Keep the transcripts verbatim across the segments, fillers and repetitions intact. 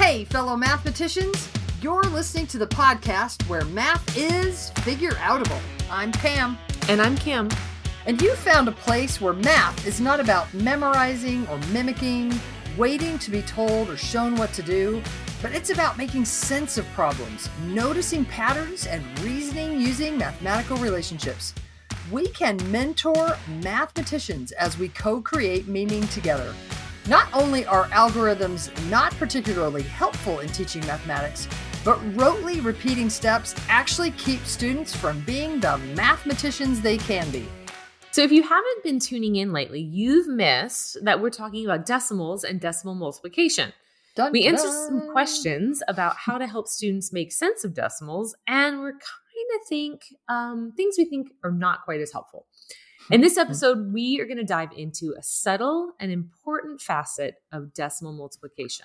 Hey, fellow mathematicians, you're listening to the podcast where math is figure-outable. I'm Pam. And I'm Kim. And you found a place where math is not about memorizing or mimicking, waiting to be told or shown what to do, but it's about making sense of problems, noticing patterns, and reasoning using mathematical relationships. We can mentor mathematicians as we co-create meaning together. Not only are algorithms not particularly helpful in teaching mathematics, but rotely repeating steps actually keep students from being the mathematicians they can be. So if you haven't been tuning in lately, you've missed that we're talking about decimals and decimal multiplication. Dun, we dun. answered some questions about how to help students make sense of decimals, and we're kind of think um, things we think are not quite as helpful. In this episode, we are going to dive into a subtle and important facet of decimal multiplication.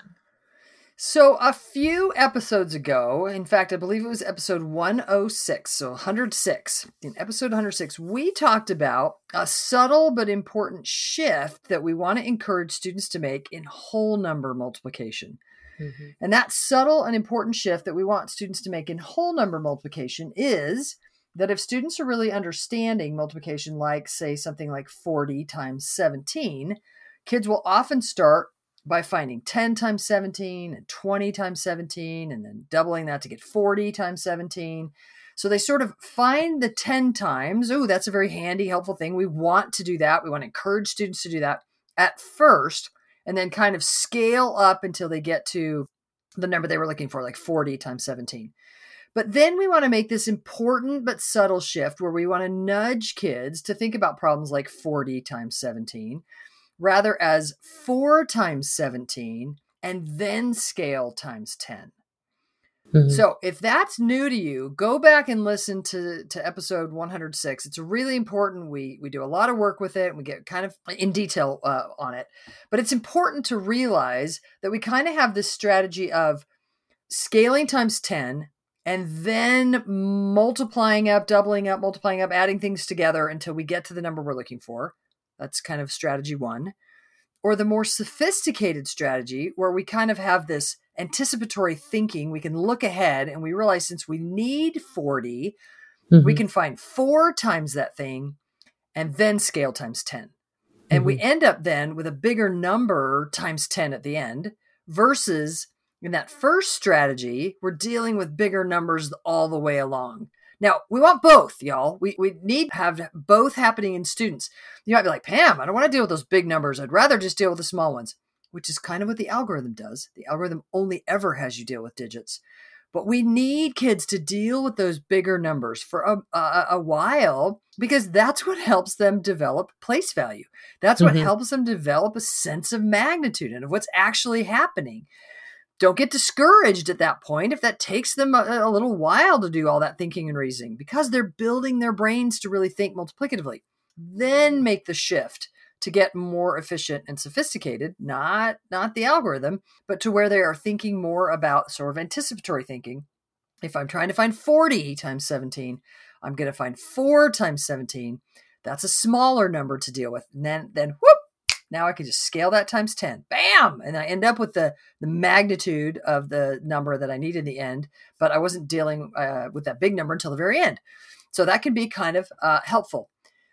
So a few episodes ago, in fact, I believe it was episode one oh six, so one hundred six. In episode one hundred six, we talked about a subtle but important shift that we want to encourage students to make in whole number multiplication. Mm-hmm. And that subtle and important shift that we want students to make in whole number multiplication is that if students are really understanding multiplication, like say something like forty times seventeen, kids will often start by finding ten times seventeen and twenty times seventeen and then doubling that to get forty times seventeen. So they sort of find the ten times. Oh, that's a very handy, helpful thing. We want to do that. We want to encourage students to do that at first and then kind of scale up until they get to the number they were looking for, like forty times seventeen. But then we want to make this important but subtle shift where we want to nudge kids to think about problems like forty times seventeen, rather as four times seventeen, and then scale times ten. Mm-hmm. So if that's new to you, go back and listen to, to episode one hundred six. It's really important. We, we do a lot of work with it and we get kind of in detail uh, on it. But it's important to realize that we kind of have this strategy of scaling times ten, and then multiplying up, doubling up, multiplying up, adding things together until we get to the number we're looking for. That's kind of strategy one. Or the more sophisticated strategy where we kind of have this anticipatory thinking. We can look ahead and we realize since we need forty, mm-hmm. we can find four times that thing and then scale times ten. And mm-hmm. we end up then with a bigger number times ten at the end versus in that first strategy, we're dealing with bigger numbers all the way along. Now, we want both, y'all. We we need to have both happening in students. You might be like, Pam, I don't want to deal with those big numbers. I'd rather just deal with the small ones, which is kind of what the algorithm does. The algorithm only ever has you deal with digits. But we need kids to deal with those bigger numbers for a, a, a while because that's what helps them develop place value. That's what mm-hmm. helps them develop a sense of magnitude and of what's actually happening. Don't get discouraged at that point if that takes them a, a little while to do all that thinking and reasoning because they're building their brains to really think multiplicatively. Then make the shift to get more efficient and sophisticated, not, not the algorithm, but to where they are thinking more about sort of anticipatory thinking. If I'm trying to find forty times seventeen, I'm going to find four times seventeen. That's a smaller number to deal with. And then, then whoop, now I can just scale that times ten. Bam! And I end up with the, the magnitude of the number that I need in the end, but I wasn't dealing uh, with that big number until the very end. So that can be kind of uh, helpful.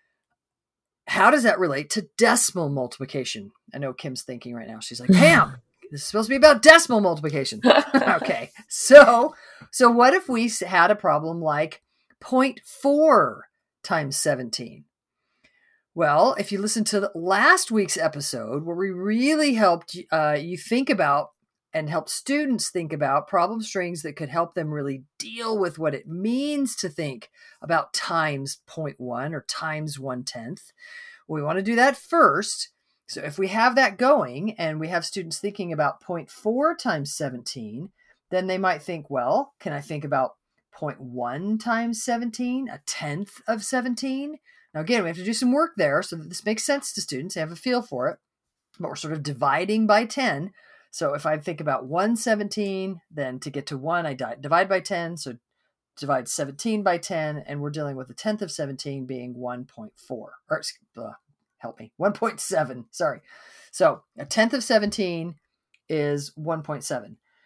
How does that relate to decimal multiplication? I know Kim's thinking right now. She's like, Pam, this is supposed to be about decimal multiplication. Okay. So, so what if we had a problem like zero point four times seventeen? Well, if you listen to last week's episode where we really helped uh, you think about and help students think about problem strings that could help them really deal with what it means to think about times zero point one or times one-tenth. We want to do that first. So if we have that going and we have students thinking about zero point four times seventeen, then they might think, well, can I think about zero point one times seventeen, a tenth of seventeen? Now, again, we have to do some work there so that this makes sense to students. They have a feel for it, but we're sort of dividing by ten. So if I think about one seventeen, then to get to one, I divide by ten. So divide seventeen by ten, and we're dealing with a tenth of seventeen being one point four. Or uh, help me, one point seven. Sorry. So a tenth of seventeen is one point seven.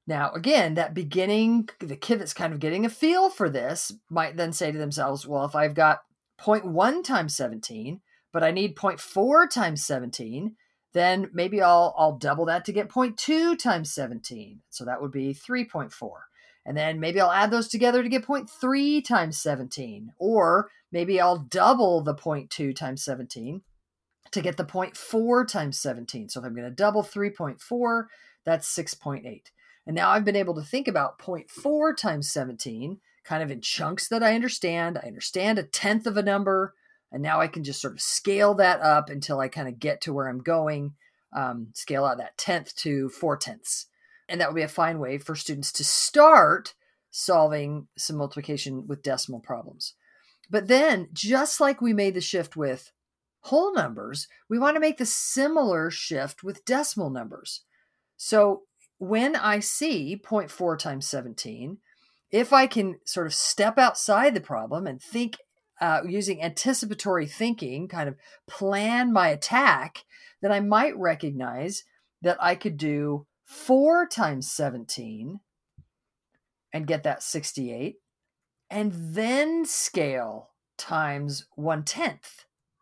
Now, again, that beginning, the kid that's kind of getting a feel for this might then say to themselves, well, if I've got zero point one times seventeen, but I need zero point four times seventeen, then maybe I'll I'll double that to get zero point two times seventeen. So that would be three point four. And then maybe I'll add those together to get zero point three times seventeen. Or maybe I'll double the zero point two times seventeen to get the zero point four times seventeen. So if I'm going to double three point four, that's six point eight. And now I've been able to think about zero point four times seventeen kind of in chunks that I understand. I understand a tenth of a number. And now I can just sort of scale that up until I kind of get to where I'm going, um, scale out that tenth to four tenths. And that would be a fine way for students to start solving some multiplication with decimal problems. But then, just like we made the shift with whole numbers, we want to make the similar shift with decimal numbers. So when I see zero point four times seventeen, if I can sort of step outside the problem and think uh, using anticipatory thinking, kind of plan my attack, then I might recognize that I could do four times seventeen and get that sixty-eight, and then scale times one tenth.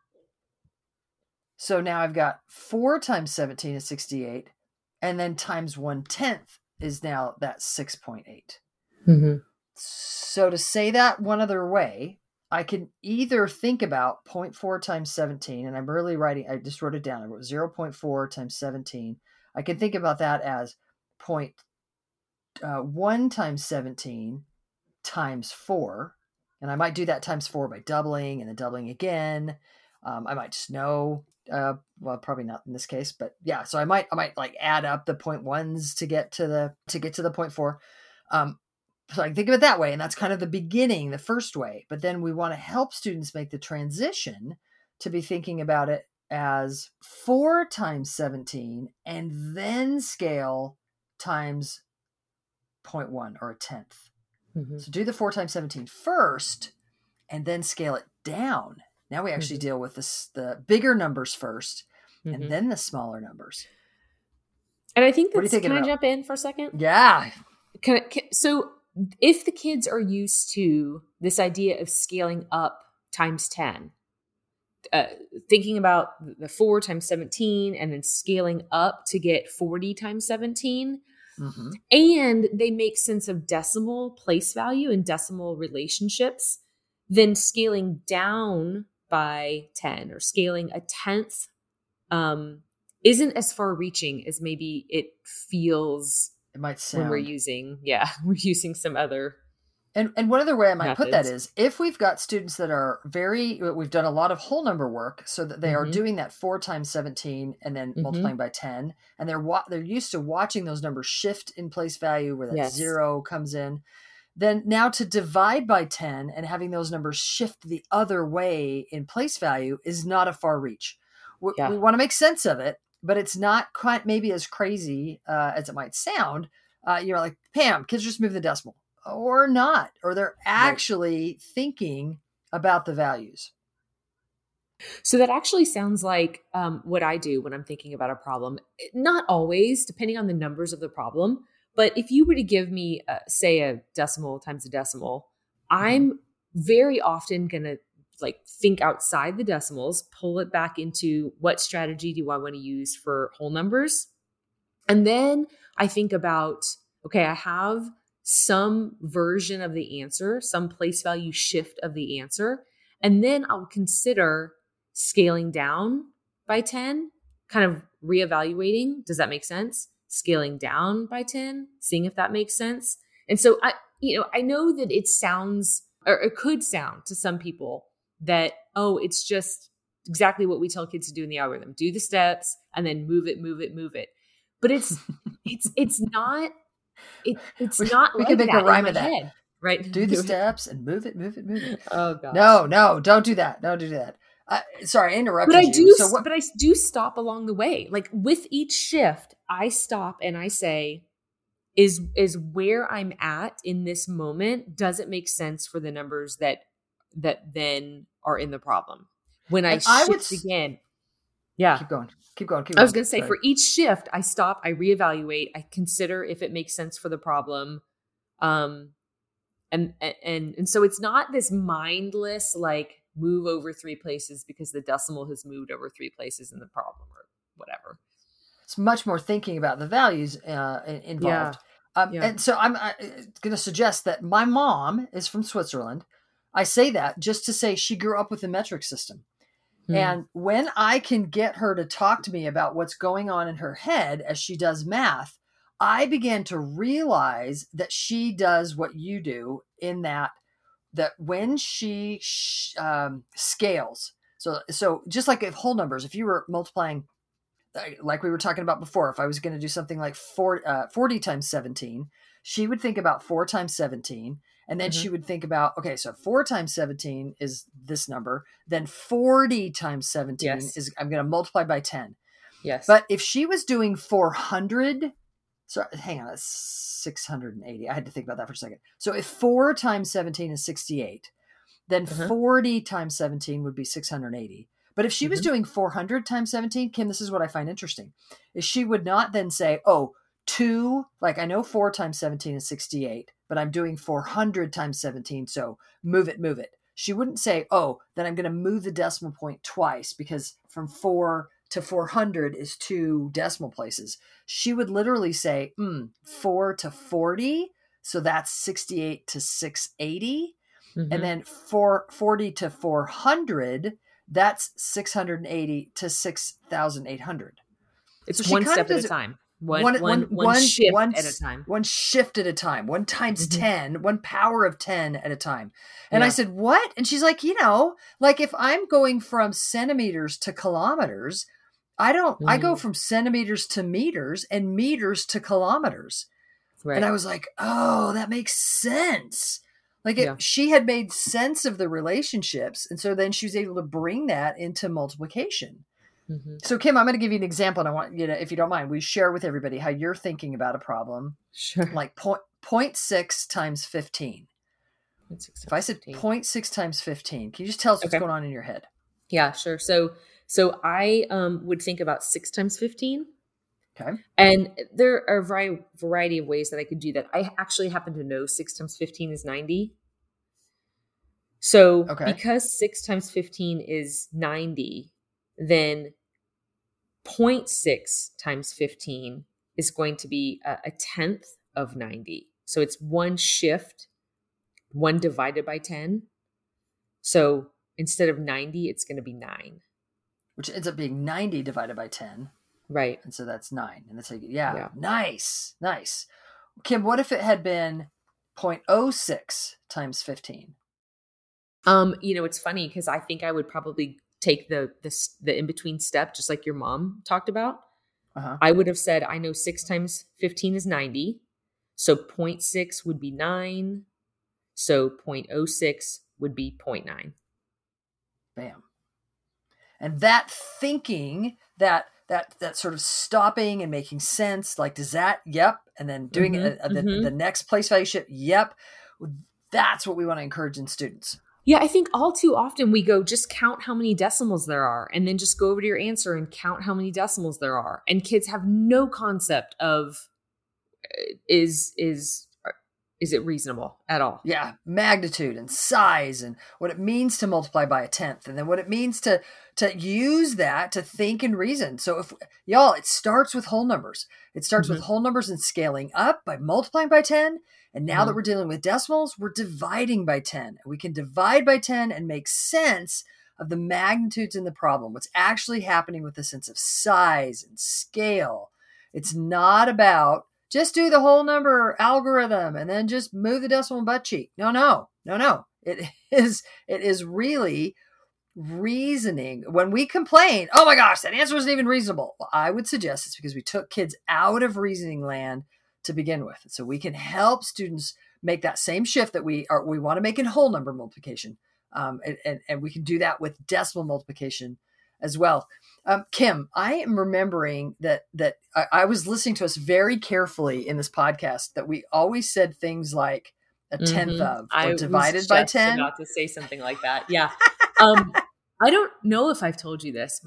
So now I've got four times seventeen is sixty-eight, and then times one tenth is now that six point eight. Mm-hmm. So to say that one other way, I can either think about zero point four times seventeen, and I'm really writing, I just wrote it down. I wrote zero point four times seventeen. I can think about that as zero point one times seventeen times four. And I might do that times four by doubling and then doubling again. Um, I might just know, uh, well, probably not in this case, but yeah. So I might, I might like add up the point ones to get to the, to get to the point four. Um, so I can think of it that way. And that's kind of the beginning, the first way. But then we want to help students make the transition to be thinking about it as four times seventeen and then scale times zero point one or a tenth. Mm-hmm. So do the four times seventeen first and then scale it down. Now we actually mm-hmm. deal with this, the bigger numbers first mm-hmm. and then the smaller numbers. And I think that's, can I about? jump in for a second? Yeah. Can, can, so if the kids are used to this idea of scaling up times ten, uh, thinking about the four times seventeen and then scaling up to get forty times seventeen, mm-hmm. and they make sense of decimal place value and decimal relationships, then scaling down by ten or scaling a tenth um, isn't as far reaching as maybe it feels. It might sound. When we're using, yeah, we're using some other. And and one other way I might methods. put that is if we've got students that are very, we've done a lot of whole number work so that they mm-hmm. are doing that four times seventeen and then mm-hmm. multiplying by ten. And they're wa- they're used to watching those numbers shift in place value where that yes. zero comes in. Then now to divide by ten and having those numbers shift the other way in place value is not a far reach. We, yeah. we want to make sense of it, but it's not quite maybe as crazy uh, as it might sound. Uh, you're like, Pam, kids just move the decimal. Or not, or they're actually right. thinking about the values. So that actually sounds like um, what I do when I'm thinking about a problem. Not always, depending on the numbers of the problem. But if you were to give me, uh, say, a decimal times a decimal, I'm very often going to like think outside the decimals, pull it back into what strategy do I want to use for whole numbers? And then I think about, okay, I have some version of the answer, some place value shift of the answer. And then I'll consider scaling down by ten, kind of reevaluating. Does that make sense? Scaling down by ten, seeing if that makes sense. And so I, you know, I know that it sounds, or it could sound to some people that, oh, it's just exactly what we tell kids to do in the algorithm. Do the steps and then move it, move it, move it. But it's, it's, it's not, It, it's we, not we like can make that a rhyme in of that. Head, right? Do the steps and move it, move it, move it. Oh gosh. No, no, don't do that. Don't do that. Uh, sorry, I interrupted but I you. do, so what- but I do stop along the way. Like with each shift, I stop and I say, "Is is where I'm at in this moment? Does it make sense for the numbers that that then are in the problem?" When I and shift I would, again, Yeah. Keep going. Keep going. Keep I going. was going to say, Sorry. for each shift, I stop, I reevaluate, I consider if it makes sense for the problem. Um, and, and, and so it's not this mindless, like, move over three places because the decimal has moved over three places in the problem or whatever. It's much more thinking about the values uh, involved. Yeah. Um, Yeah. And so I'm uh, going to suggest that my mom is from Switzerland. I say that just to say she grew up with the metric system. Hmm. And when I can get her to talk to me about what's going on in her head as she does math, I began to realize that she does what you do in that, that when she sh- um, scales, so, so just like if whole numbers, if you were multiplying, like we were talking about before, if I was going to do something like four, uh, forty times seventeen, she would think about four times seventeen. And then mm-hmm. she would think about, okay, so four times seventeen is this number. Then forty times seventeen yes. is, I'm going to multiply by ten. Yes. But if she was doing four hundred, so hang on, that's six hundred eighty. I had to think about that for a second. So if four times seventeen is sixty-eight, then mm-hmm. forty times seventeen would be six hundred eighty. But if she mm-hmm. was doing four hundred times seventeen, Kim, this is what I find interesting, is she would not then say, oh, two, like I know four times seventeen is sixty-eight, but I'm doing four hundred times seventeen, so move it, move it. She wouldn't say, oh, then I'm going to move the decimal point twice because from four to four hundred is two decimal places. She would literally say, mm, four to forty, so that's sixty-eight to six eighty. Mm-hmm. And then four, forty to four hundred, that's six hundred eighty to six thousand eight hundred. It's so one step at a time. One, one, one, one, one shift one, at a time. One shift at a time. One times mm-hmm. ten. One power of ten at a time. And yeah. I said, what? And she's like, you know, like if I'm going from centimeters to kilometers, I don't, mm-hmm. I go from centimeters to meters and meters to kilometers. Right. And I was like, oh, that makes sense. Like it, yeah. she had made sense of the relationships. And so then she was able to bring that into multiplication. Mm-hmm. So Kim, I'm going to give you an example. And I want you to, if you don't mind, we share with everybody how you're thinking about a problem. Sure. Like point, point six times fifteen. If I said zero point six times fifteen, can you just tell us what's okay. going on in your head? Yeah, sure. So, so I um, would think about six times fifteen. Okay. And there are a vari- variety of ways that I could do that. I actually happen to know six times fifteen is ninety. So okay. because six times fifteen is ninety, then zero point six times fifteen is going to be a, a tenth of ninety. So it's one shift, one divided by ten. So instead of ninety, it's going to be nine. Which ends up being ninety divided by ten. Right. And so that's nine. And that's like, yeah, yeah. nice, nice. Kim, what if it had been zero point zero six times fifteen? Um, you know, it's funny because I think I would probably take the the, the in-between step, just like your mom talked about. Uh-huh. I would have said, I know six times fifteen is ninety. So zero point six would be nine. So zero point zero six would be zero point nine. Bam. And that thinking, that that that sort of stopping and making sense, like, does that, yep. And then doing mm-hmm. it, uh, the, mm-hmm. the next place value shift, yep. That's what we want to encourage in students. Yeah, I think all too often we go, just count how many decimals there are, and then just go over to your answer and count how many decimals there are. And kids have no concept of is is is it reasonable at all? Yeah, magnitude and size and what it means to multiply by a tenth, and then what it means to to use that to think and reason. So if y'all, it starts with whole numbers. It starts mm-hmm. with whole numbers and scaling up by multiplying by ten. And now mm-hmm. that we're dealing with decimals, we're dividing by ten. We can divide by ten and make sense of the magnitudes in the problem, what's actually happening with the sense of size and scale. It's not about just do the whole number algorithm and then just move the decimal butt cheek. No, no, no, no. It is, it is really reasoning. When we complain, oh my gosh, that answer wasn't even reasonable. Well, I would suggest it's because we took kids out of reasoning land to begin with. So we can help students make that same shift that we are, we want to make in whole number multiplication. Um, and, and, and we can do that with decimal multiplication as well. Um, Kim, I am remembering that, that I, I was listening to us very carefully in this podcast that we always said things like a tenth mm-hmm. of or I divided was by just ten. About to say something like that. Yeah. Um, I don't know if I've told you this, but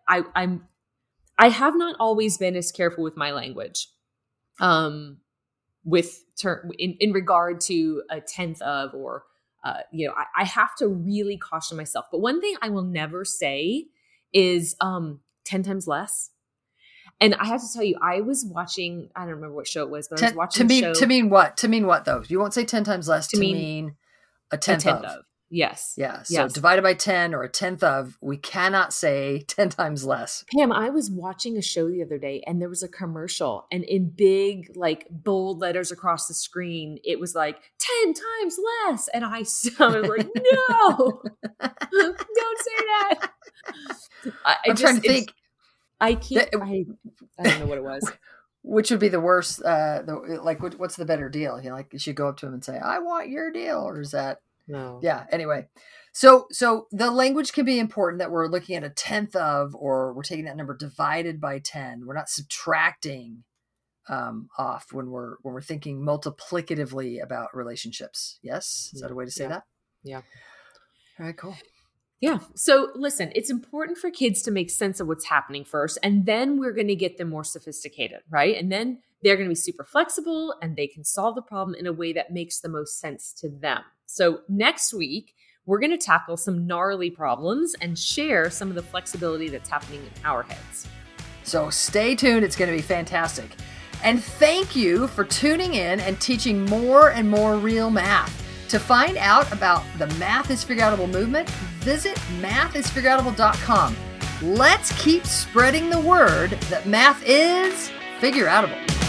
I, I'm, I have not always been as careful with my language, um, with term in, in regard to a tenth of, or, uh, you know, I, I have to really caution myself. But one thing I will never say is, um, ten times less. And I have to tell you, I was watching, I don't remember what show it was, but ten, I was watching to mean, show. To mean what? To mean what though? You won't say ten times less, to, to mean, mean a tenth, a tenth of. of. Yes. Yeah. So yes. divided by ten or a tenth of, we cannot say ten times less. Pam, I was watching a show the other day and there was a commercial, and in big, like bold letters across the screen, it was like ten times less. And I, I was like, no, don't say that. I, I'm just, trying to think. I can't, that, I, I don't know what it was. Which would be the worst? Uh, the, like, what, what's the better deal? You know, like, you should go up to him and say, I want your deal. Or is that? No. Yeah. Anyway, so so the language can be important, that we're looking at a tenth of, or we're taking that number divided by ten. We're not subtracting um, off when we're when we're thinking multiplicatively about relationships. Yes, is that a way to say yeah. that? Yeah. All right. Cool. Yeah. So listen, it's important for kids to make sense of what's happening first, and then we're going to get them more sophisticated, right? And then they're going to be super flexible and they can solve the problem in a way that makes the most sense to them. So next week, we're going to tackle some gnarly problems and share some of the flexibility that's happening in our heads. So stay tuned. It's going to be fantastic. And thank you for tuning in and teaching more and more real math. To find out about the Math is Figureoutable movement, visit math is figureoutable dot com. Let's keep spreading the word that math is figureoutable.